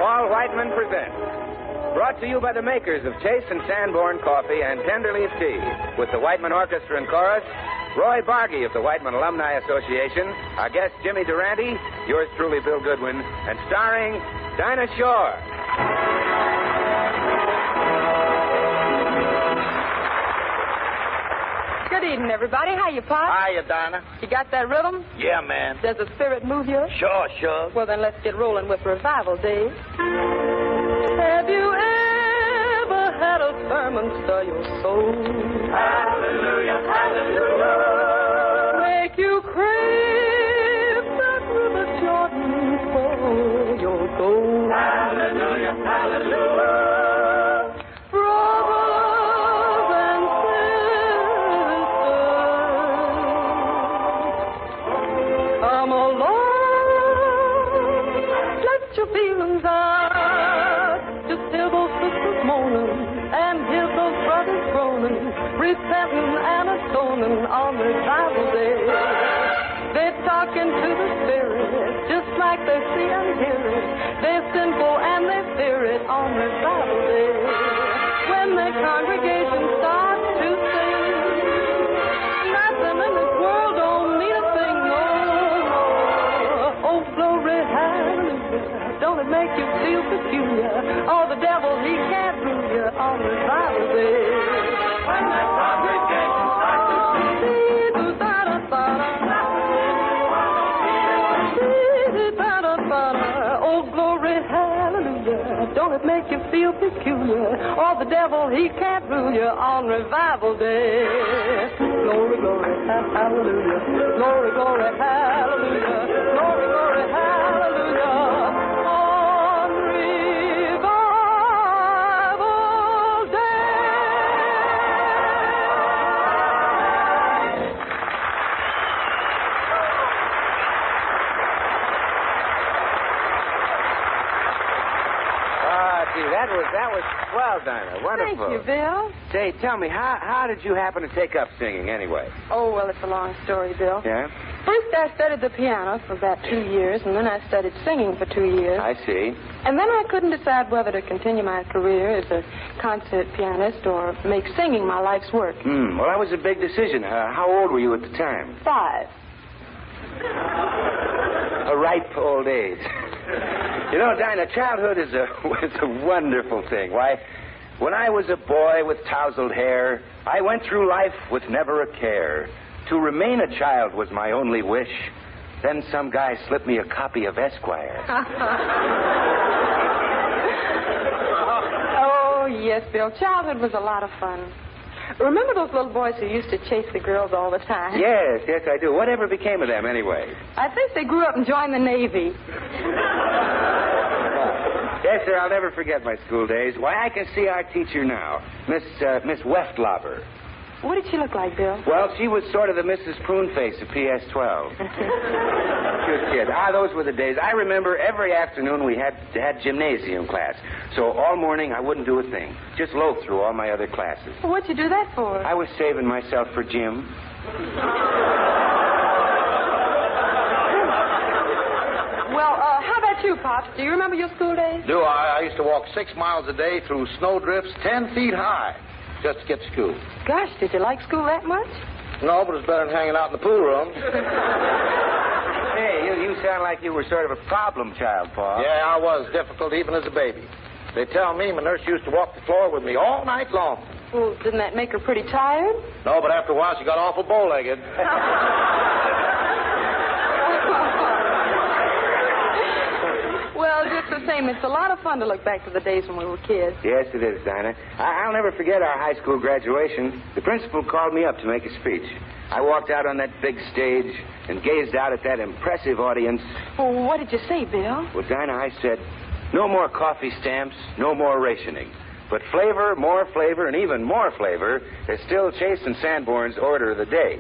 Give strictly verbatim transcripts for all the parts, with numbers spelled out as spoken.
Paul Whiteman presents. Brought to you by the makers of Chase and Sanborn Coffee and Tenderleaf Tea, with the Whiteman Orchestra and Chorus, Roy Bargy of the Whiteman Alumni Association, our guest Jimmy Durante, yours truly Bill Goodwin, and starring Dinah Shore. Good evening, everybody. How you, Pop? Hiya, Dinah. You got that rhythm? Yeah, man. Does the spirit move you? Sure, sure. Well, then let's get rolling with Revival, Dave. Have you ever had a sermon stir your soul? Hallelujah, hallelujah. Make you crave that river Jordan for your gold. Hallelujah, hallelujah. Brothers and sisters, come along. Let your feelings out. Just hear those sisters moaning and hear those brothers groaning, repenting and atoning on Revival Day. They're talking to the Spirit, just like they see and hear it. They're sinful and they fear it on Revival Day. When the congregation starts to sing, nothing in this world don't mean a thing no more. Oh, glory, hallelujah. Don't it make you feel peculiar? Oh, the devil, he can't rule you on Revival Day. When the congregation starts to sing, oh, glory, hallelujah. Don't it make you feel peculiar? Oh, the devil, he can't rule you on Revival Day. Glory, glory, hallelujah. Glory, glory, hallelujah. Glory, glory, hallelujah. On Revival Day. That was that was swell, Dinah. Wonderful. Thank you, Bill. Say, tell me, how how did you happen to take up singing anyway? Oh, well, it's a long story, Bill. Yeah? First, I studied the piano for about two years, and then I studied singing for two years. I see. And then I couldn't decide whether to continue my career as a concert pianist or make singing my life's work. Hmm. Well, that was a big decision. Uh, how old were you at the time? Five. A ripe old age. You know, Dinah, childhood is a, is a wonderful thing. Why, when I was a boy with tousled hair, I went through life with never a care. To remain a child was my only wish. Then some guy slipped me a copy of Esquire. Oh, yes, Bill. Childhood was a lot of fun. Remember those little boys who used to chase the girls all the time? Yes, yes, I do. Whatever became of them, anyway? I think they grew up and joined the Navy. Yes, sir, I'll never forget my school days. Why, I can see our teacher now, Miss uh, Miss Westlauber. What did she look like, Bill? Well, she was sort of the Missus Pruneface of P S twelve. Good kid. Ah, those were the days. I remember every afternoon we had had gymnasium class. So all morning I wouldn't do a thing. Just loaf through all my other classes. Well, what'd you do that for? I was saving myself for gym. Well, uh, how about you, Pops? Do you remember your school days? Do I? I used to walk six miles a day through snowdrifts ten feet high just to get to school. Gosh, did you like school that much? No, but it's better than hanging out in the pool room. Hey, you, you sound like you were sort of a problem child, Paul. Yeah, I was difficult even as a baby. They tell me my nurse used to walk the floor with me all night long. Well, didn't that make her pretty tired? No, but after a while she got awful bow-legged. Well, just the same, it's a lot of fun to look back to the days when we were kids. Yes, it is, Dinah. I- I'll never forget our high school graduation. The principal called me up to make a speech. I walked out on that big stage and gazed out at that impressive audience. Well, what did you say, Bill? Well, Dinah, I said, no more coffee stamps, no more rationing. But flavor, more flavor, and even more flavor is still Chase and Sanborn's order of the day.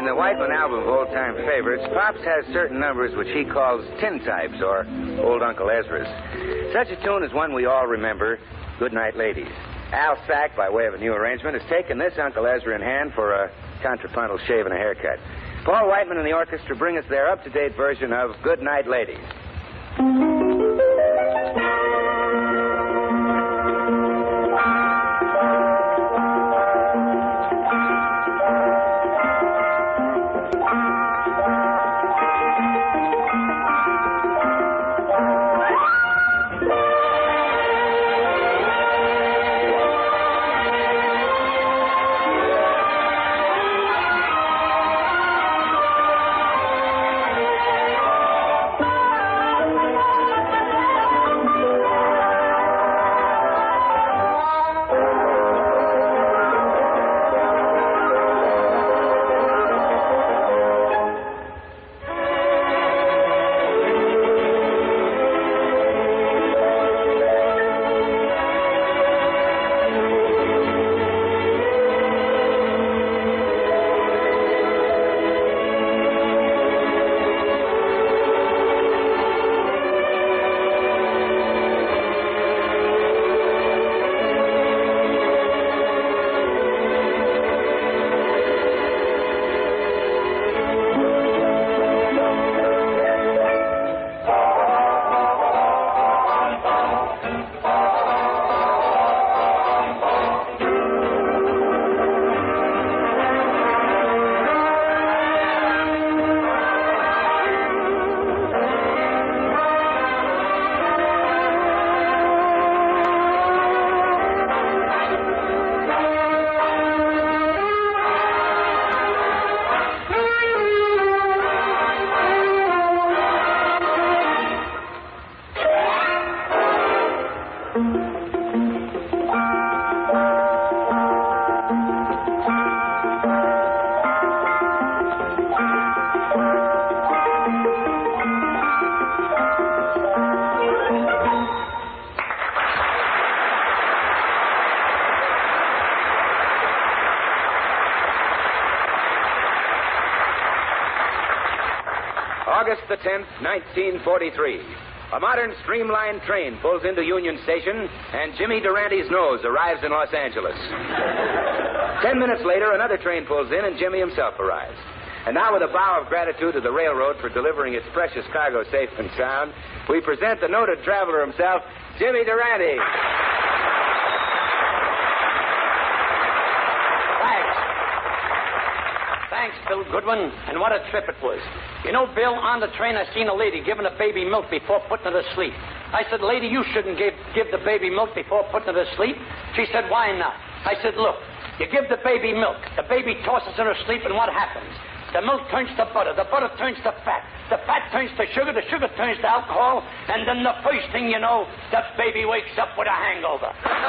In the Whiteman album of old-time favorites, Pops has certain numbers which he calls tintypes, or Old Uncle Ezra's. Such a tune is one we all remember, Good Night Ladies. Al Sack, by way of a new arrangement, has taken this Uncle Ezra in hand for a contrapuntal shave and a haircut. Paul Whiteman and the orchestra bring us their up-to-date version of Good Night Ladies. August the tenth, nineteen forty-three. A modern streamlined train pulls into Union Station, and Jimmy Durante's nose arrives in Los Angeles. Ten minutes later, another train pulls in, and Jimmy himself arrives. And now, with a bow of gratitude to the railroad for delivering its precious cargo safe and sound, we present the noted traveler himself, Jimmy Durante. Thanks. Thanks, Bill Goodwin. And what a trip it was. You know, Bill, on the train I seen a lady giving a baby milk before putting her to sleep. I said, lady, you shouldn't give, give the baby milk before putting her to sleep. She said, why not? I said, look, you give the baby milk. The baby tosses in her sleep, and what happens? The milk turns to butter. The butter turns to fat. The fat turns to sugar. The sugar turns to alcohol. And then the first thing you know, the baby wakes up with a hangover.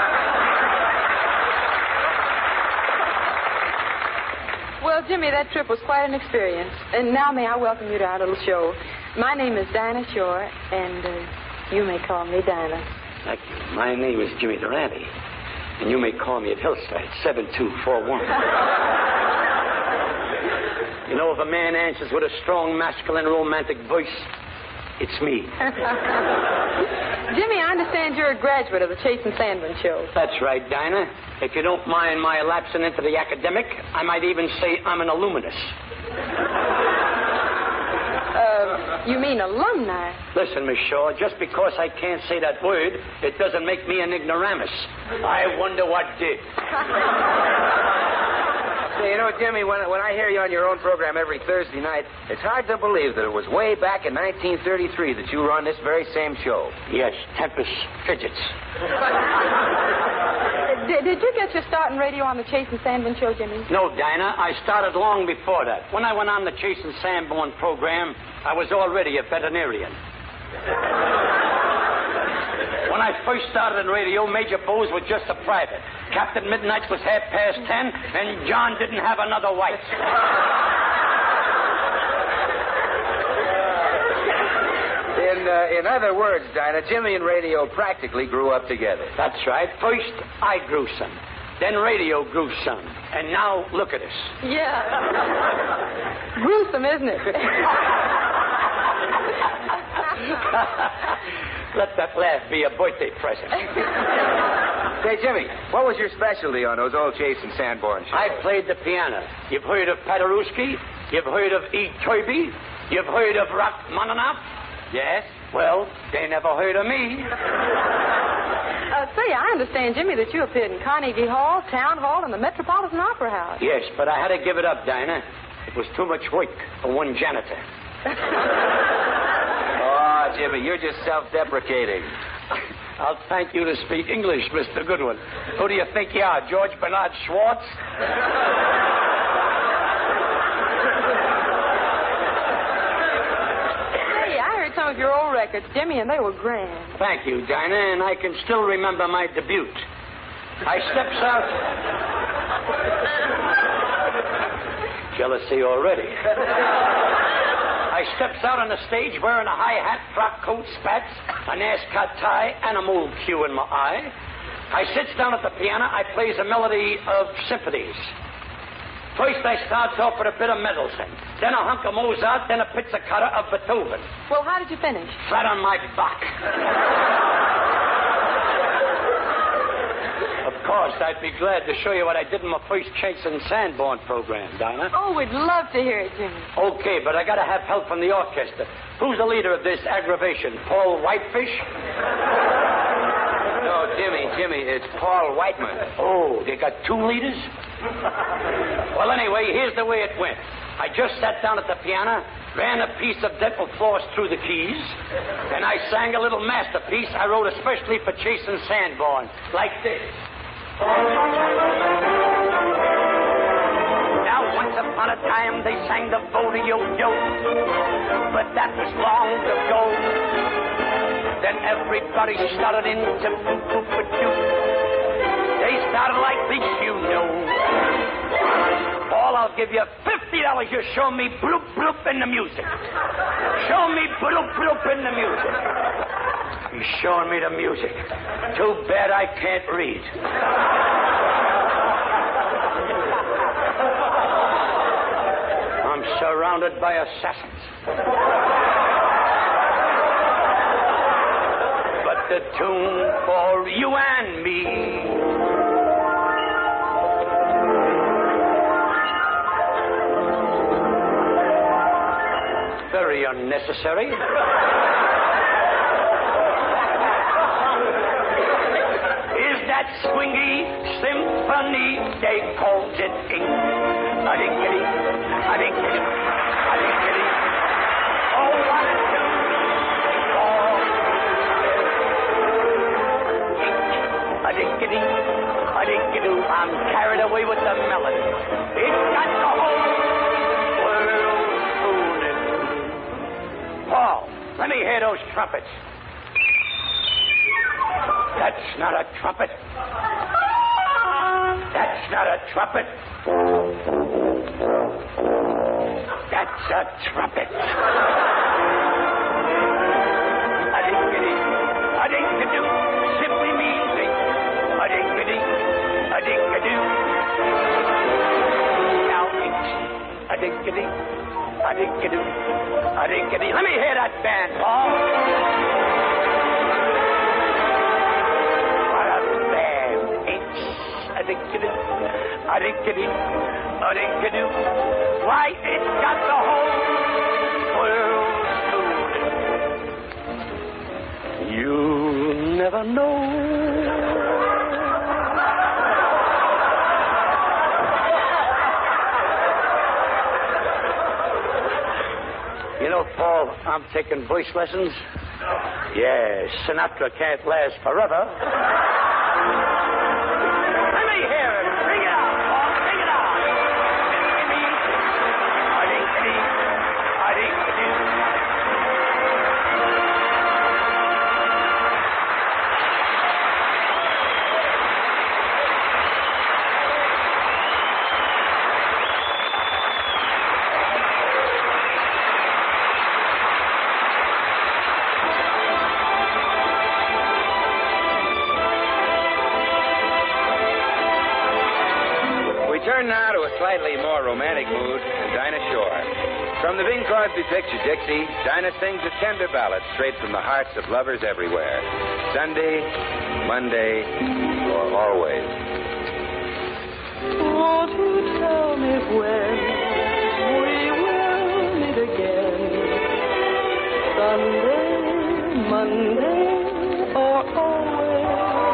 Well, Jimmy, that trip was quite an experience. And now may I welcome you to our little show. My name is Dinah Shore, and uh, you may call me Dinah. Thank you. My name is Jimmy Durante, and you may call me at Hillside, seven two four one. You know, if a man answers with a strong, masculine, romantic voice, it's me. Jimmy, I understand you're a graduate of the Chase and Sandman show. That's right, Dinah. If you don't mind my lapsing into the academic, I might even say I'm an alumnus. Uh, you mean alumni? Listen, Miss Shaw, just because I can't say that word, it doesn't make me an ignoramus. I wonder what did. Say, you know, Jimmy, when, when I hear you on your own program every Thursday night, it's hard to believe that it was way back in nineteen thirty-three that you were on this very same show. Yes, Tempest Fidgets. Did, did you get your start in radio on the Chase and Sandman show, Jimmy? No, Dinah. I started long before that. When I went on the Chase and Sanborn program, I was already a veterinarian. When I first started in radio, Major Bowes was just a private. Captain Midnight was half past ten, and John didn't have another wife. In, uh, in other words, Dinah, Jimmy and radio practically grew up together. That's right. First, I grew some. Then radio grew some. And now look at us. Yeah. Gruesome, isn't it? Let that laugh be a birthday present. Say, Jimmy, what was your specialty on those old Chase and Sanborn shows? I played the piano. You've heard of Paderewski? You've heard of E. Turby? You've heard of Rachmaninoff? Yes? Well, they never heard of me. Uh, say, I understand, Jimmy, that you appeared in Carnegie Hall, Town Hall, and the Metropolitan Opera House. Yes, but I had to give it up, Dinah. It was too much work for one janitor. Oh, Jimmy, you're just self-deprecating. I'll thank you to speak English, Mister Goodwin. Who do you think you are, George Bernard Schwartz? Hey, I heard some of your old records, Jimmy, and they were grand. Thank you, Dinah, and I can still remember my debut. I steps out... Jealousy already. I steps out on the stage wearing a high hat, frock coat, spats, a NASCAR tie, and a mole cue in my eye. I sits down at the piano. I plays a melody of symphonies. First, I starts off with a bit of Mendelssohn, then a hunk of Mozart, then a pizzicato of Beethoven. Well, how did you finish? Flat on my back. Of course, I'd be glad to show you what I did in my first Chase and Sanborn program, Dinah. Oh, we'd love to hear it, Jimmy. Okay, but I gotta have help from the orchestra. Who's the leader of this aggravation? Paul Whitefish? No, Jimmy, Jimmy, it's Paul Whiteman. Oh, they got two leaders? Well, anyway, here's the way it went. I just sat down at the piano, ran a piece of dental floss through the keys, and I sang a little masterpiece I wrote especially for Chase and Sanborn, like this. Now, once upon a time, they sang the Vodeo-Yo, but that was long ago. Then everybody started into boop-boop-a-doo. They started like this, you know. Paul, I'll give you fifty dollars. You show me bloop-bloop in the music. Show me bloop-bloop in the music. He's showing me the music. Too bad I can't read. I'm surrounded by assassins. But the tune for you and me. Very unnecessary. That swingy symphony, they called it ink. A dinkity, a dinkity, a dinkity. Oh, what a tune. Oh, ink. A dinkity, a dinkity. I'm carried away with the melody. It's got the whole world fooling. Paul, let me hear those trumpets. That's not a trumpet. That's not a trumpet. That's a trumpet. A-dinkity, a-dinkadoo, simply means it. A-dinkity, a-dinkadoo. Now it's a-dinkity, a-dinkadoo, a-dinkity. Let me hear that band, Paul. A-dinkity, a-dinkity, a-dinkadoo. Why, it's got the whole world fooling. You'll never know. You know, Paul, I'm taking voice lessons. Yes, Sinatra can't last forever. romantic mood, and Dinah Shore. From the Bing Crosby picture, Dixie, Dinah sings a tender ballad straight from the hearts of lovers everywhere. Sunday, Monday, or always. Won't you tell me when we will meet again? Sunday, Monday, or always?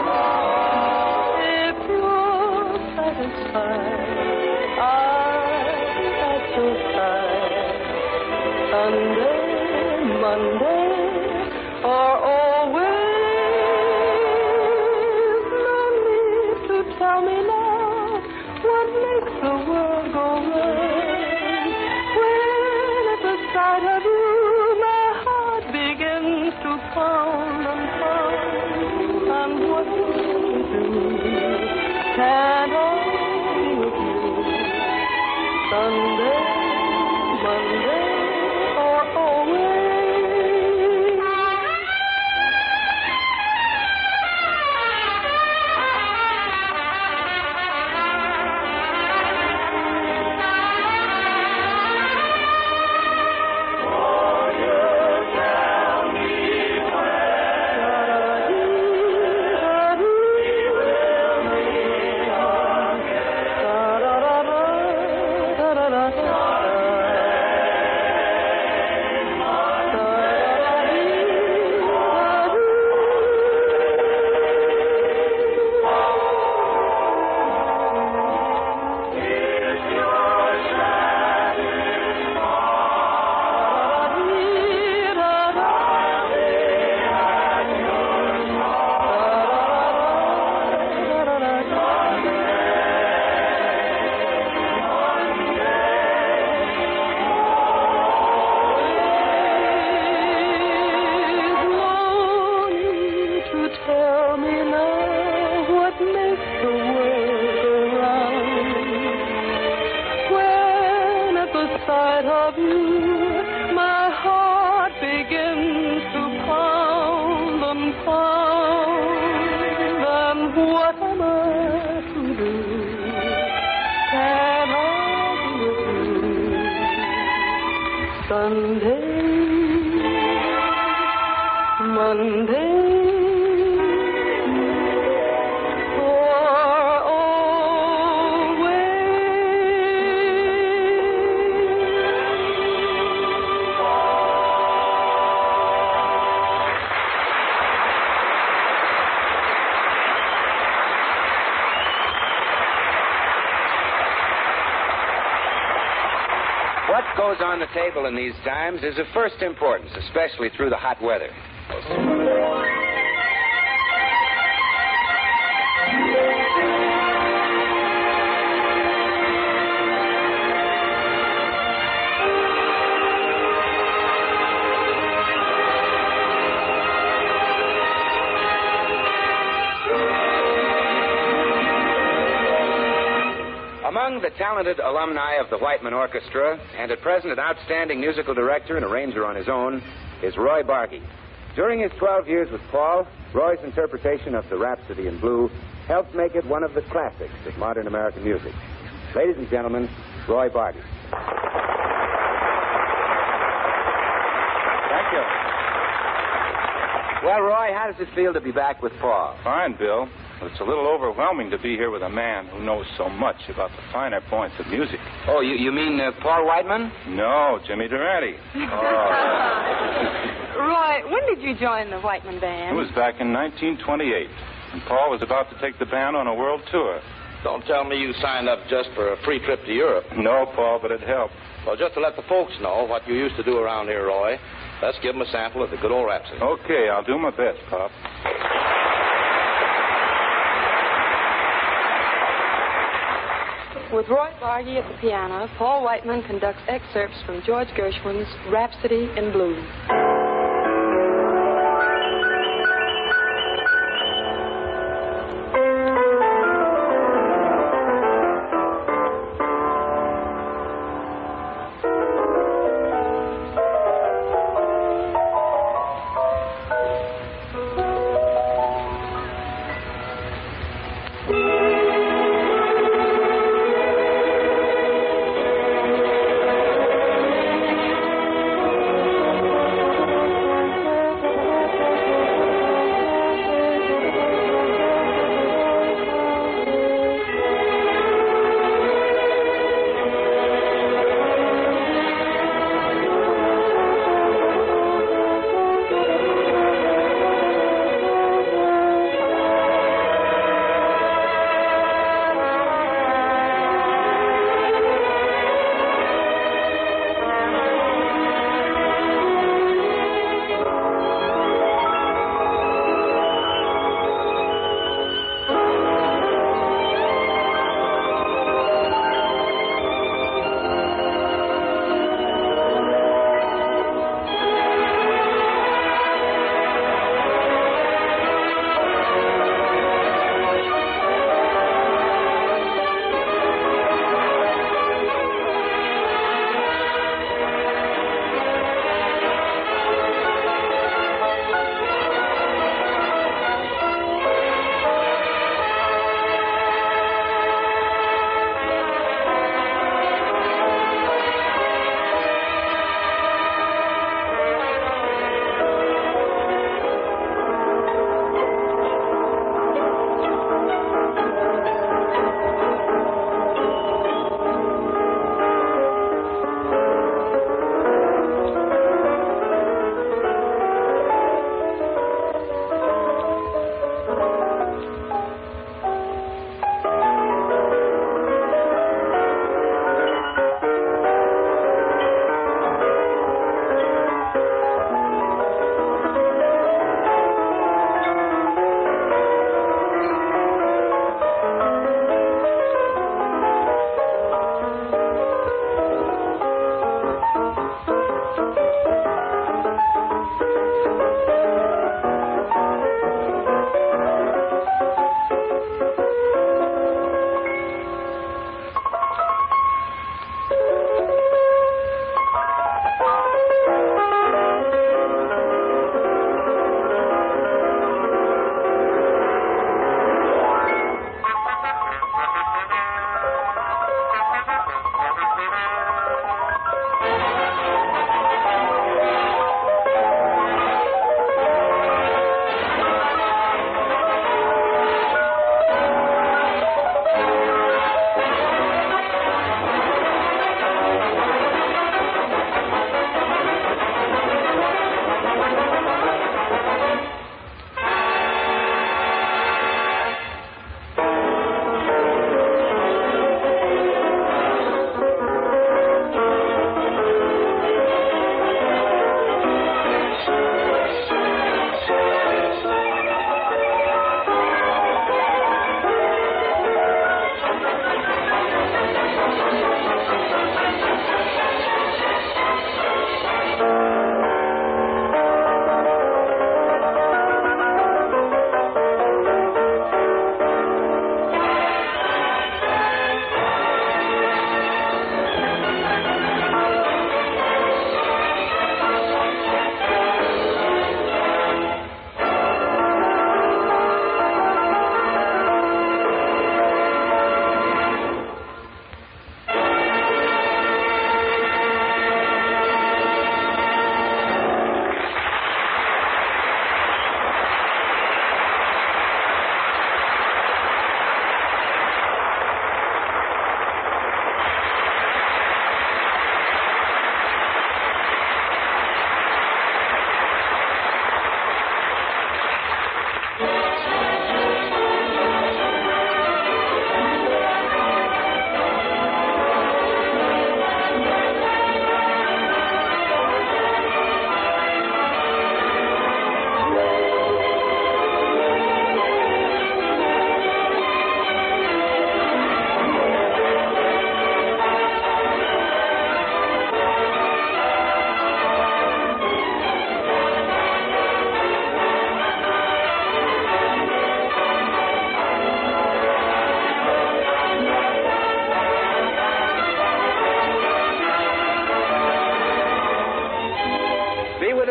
If you're satisfied, I'm at your side. Sunday, Monday, or always? No need to tell me now what makes the world go round. When at the sight of you, my heart begins to pound and pound. And what will you do? Can I be with you? Sunday, Monday, or always? What goes on the table in these times is of first importance, especially through the hot weather. Among the talented alumni of the Whiteman Orchestra, and at present an outstanding musical director and arranger on his own, is Roy Bargy. During his twelve years with Paul, Roy's interpretation of the Rhapsody in Blue helped make it one of the classics of modern American music. Ladies and gentlemen, Roy Bargy. Thank you. Well, Roy, how does it feel to be back with Paul? Fine, Bill. It's a little overwhelming to be here with a man who knows so much about the finer points of music. Oh, you, you mean uh, Paul Whiteman? No, Jimmy Durante. Oh. Roy, when did you join the Whiteman Band? It was back in nineteen twenty-eight, and Paul was about to take the band on a world tour. Don't tell me you signed up just for a free trip to Europe. No, Paul, but it helped. Well, just to let the folks know what you used to do around here, Roy, let's give them a sample of the good old Rhapsody. Okay, I'll do my best, Pop. With Roy Bargy at the piano, Paul Whiteman conducts excerpts from George Gershwin's Rhapsody in Blue.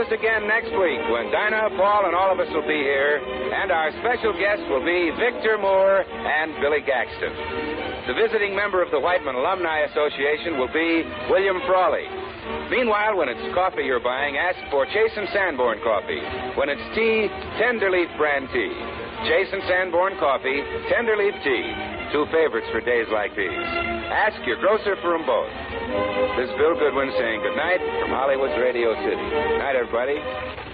us again next week when Dinah, Paul, and all of us will be here, and our special guests will be Victor Moore and Billy Gaxton. The visiting member of the Whiteman Alumni Association will be William Frawley. Meanwhile, when it's coffee you're buying, ask for Chase and Sanborn coffee. When it's tea, Tenderleaf brand tea. Chase and Sanborn coffee, Tenderleaf tea. Two favorites for days like these. Ask your grocer for them both. This is Bill Goodwin saying good night from Hollywood's Radio City. Night, everybody.